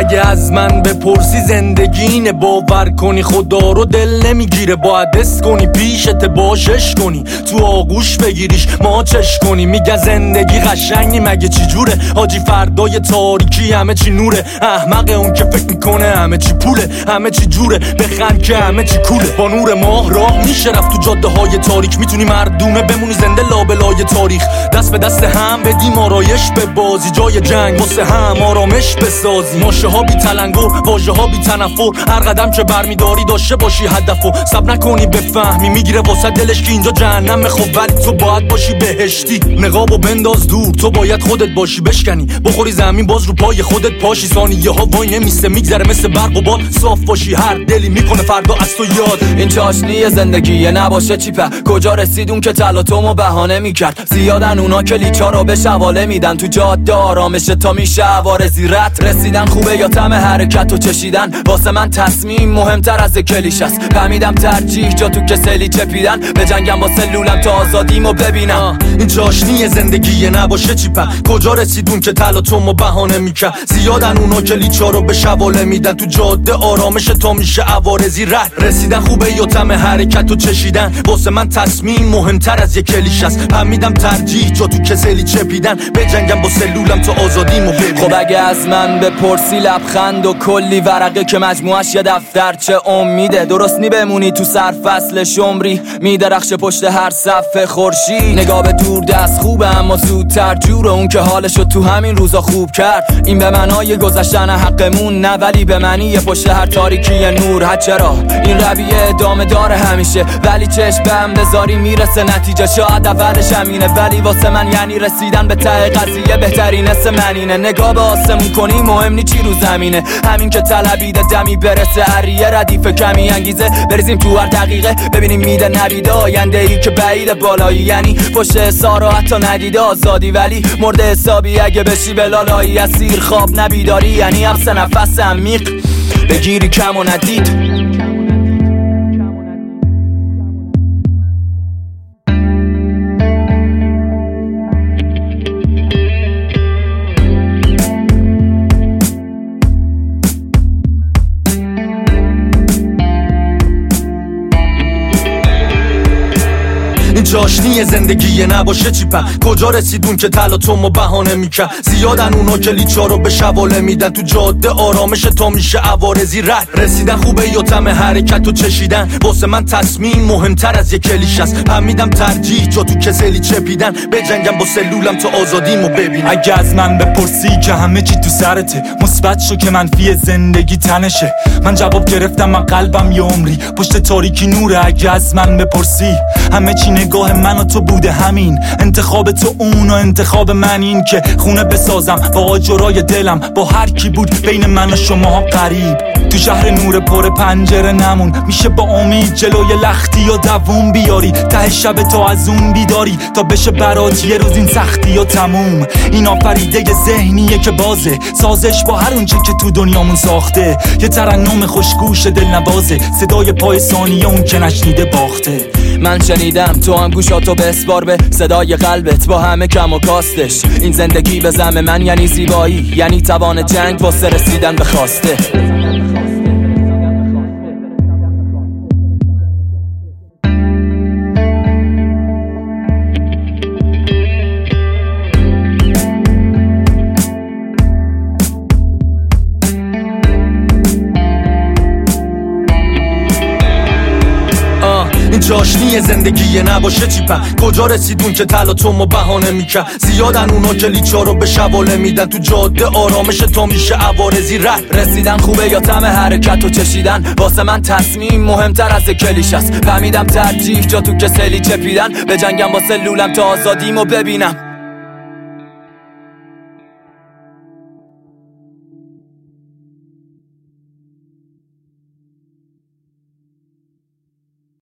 اگه از من بپرسی زندگی اینه، باور کنی خدا رو دل نمیگیره، باید حس کنی پیشت باشش کنی، تو آغوش بگیریش ماچش کنی. میگه زندگی قشنگی مگه چی جوره، حاجی فردای تاریکی همه چی نوره، احمق اون که فکر میکنه همه چی پوله، همه چی جوره بخند که همه چی کوله. با نور ماه راه میشه رفت تو جاده های تاریک، میتونی مردونه بمونی زنده لابلای تاریخ، دست به دست هم بدیم آرایش به بازی، جای جنگ واسه هم آرامش بسازی. ماشه ها بی تلنگر، واژه ها بی تنفر، هر قدم که برمیداری داشته باشی هدفو، سب نکنی بفهمی میگیره واسه دلش که اینجا جهنم. خب ولی تو باید باشی بهشتی، نقابو بنداز دور، تو باید خودت باشی بشکنی، بخوری زمین باز رو پای خودت پاشی، ثانیه ها وای نمیسته میگذره مثل برق و باد، صاف باشی هر دلی میکنه فردا از تو یاد. این چاشنی زندگیه نباشه چیپه، کجا رسیدون که تلاطمو بهانه میکرد، زیادن اونا که لیچا رو به شواله میدن، تو جاده آرامشه تا میشه عوارضی رد رسیدن، خوبه یا طعم حرکت و چشیدن، واسه من تصمیم مهمتر از کلیش است، فهمیدم ترجیح جا تو کسلی چپیدن، به جنگم با سلولم تا آزادیمو ببینم. این چاشنی زندگیه نباشه چیپه، کجا رسیدون که تلاطمو بهانه میکرد، زیادن اونا که لیچا رو به شواله میدن، تو جاده آرامشه تا میشه عوارضی رد رسیدن، خوبه یا طعم حرکت و چشیدن، واسه من تصمیم مهمتر از کلیش است، فهمیدم ترجیح جا تو کسلی چپیدن، به جنگم با سلولم تا آزادیمو ببینم. خب اگه از من بپرسی لبخند و کلی ورقه که مجموعش یه دفترچه امیده، درست نی بمونی تو سرفصل شمری، میدرخشه پشت هر صفحه خورشید، نگاه به دور دست خوبه اما زودتر جوره اون که حالشو تو همین روزا خوب کرد، این به معنای گذشتن حقمون نه، ولی به معنی پشت هر تاریکی نور. چرا این رویه ادامه داره همیشه، ولی چشم به هم بذاری میرسه نتیجه، شاید اولش همینه ولی واسه من یعنی رسیدن به ته قضیه بهترین اسم منینه، نگاه به آسمون کنی مهم نی چی رو زمینه، همین که طلبیده دمی برسه هریه ردیف کمی انگیزه، بریزیم تو هر دقیقه ببینیم میده نبیده آینده ای که بعید بالایی، یعنی پشت سارا حتی ندیده آزادی، ولی مرده حسابی اگه بشی بلالایی، اسیر خواب نبیداری، یعنی حبس نفس عمیق بگیری کم و ندید. این چاشنی زندگیه نباشه چیپه، کجا رسیدون که تلاطمو بهانه میکرد، زیادن اونا که لیچا رو به شواله میدن، تو جاده آرامشه تا میشه عوارضی رد رسیدن، خوبه یا طعم حرکت و چشیدن، واسه من تصمیم مهمتر از کلیش است، فهمیدم ترجیح جا تو کسلی چپیدن، به جنگم با سلولم تا آزادیمو ببینم. اگه از من بپرسی که همه چی تو سرته، مثبت شو که منفی زندگی تنشه، من جواب گرفتم من قلبم یه عمری پشت تاریکی نوره. اگه از من بپرسی همه چی نگاه من و تو بوده، همین انتخاب تو اون و انتخاب من، این که خونه بسازم با آجرای دلم، با هر کی بود بین من و شماها قریب، تو شهر نور پر پنجره نمون، میشه با امید جلوی لختی یا دووم بیاری، ته شب تو از اون بیداری تا بشه برات یه روز این سختی یا تموم. این آفریده ذهنیه که بازه، سازش با هر اونچه که تو دنیامون ساخته، یه ترنم خوشگوش دل نوازه، صدای پای ثانیه اون که نشنیده باخته. من شنیدم تو هم گوشاتو بسپار به صدای قلبت با همه کم و کاستش، این زندگی به زعم من یعنی زیبایی، یعنی توان جنگ واسه رسیدن به خواسته. این چاشنی زندگیه نباشه چیپه، کجا رسیدون که تلاطمو بهانه میکرد، زیادن اونا که لیچا رو به شواله میدن، تو جاده آرامشه تا میشه عوارضی رد رسیدن، خوبه یا طعم حرکت و چشیدن، واسه من تصمیم مهمتر از کلیش است، فهمیدم ترجیح جا تو کسلی چپیدن، به جنگم با سلولم تا آزادیمو ببینم.